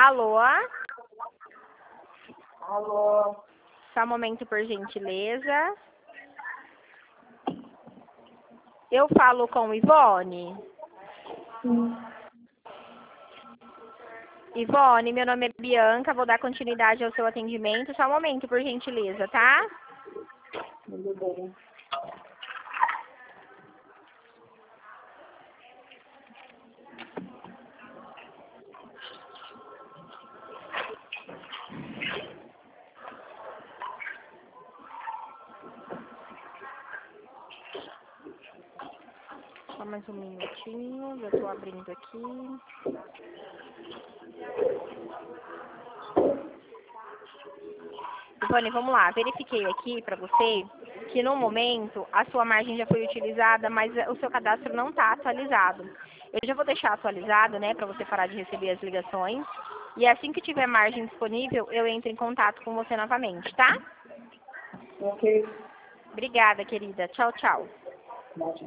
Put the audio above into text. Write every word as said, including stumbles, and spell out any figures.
Alô? Alô? Só um momento, por gentileza. Eu falo com Ivone? Sim. Ivone, meu nome é Bianca, vou dar continuidade ao seu atendimento. Só um momento, por gentileza, tá? Tudo bem. Só mais um minutinho, já estou abrindo aqui. Ivone, vamos lá. Verifiquei aqui para você que no momento a sua margem já foi utilizada, mas o seu cadastro não está atualizado. Eu já vou deixar atualizado, né, para você parar de receber as ligações. E assim que tiver margem disponível, eu entro em contato com você novamente, tá? Ok. Obrigada, querida. Tchau, tchau. Ótimo.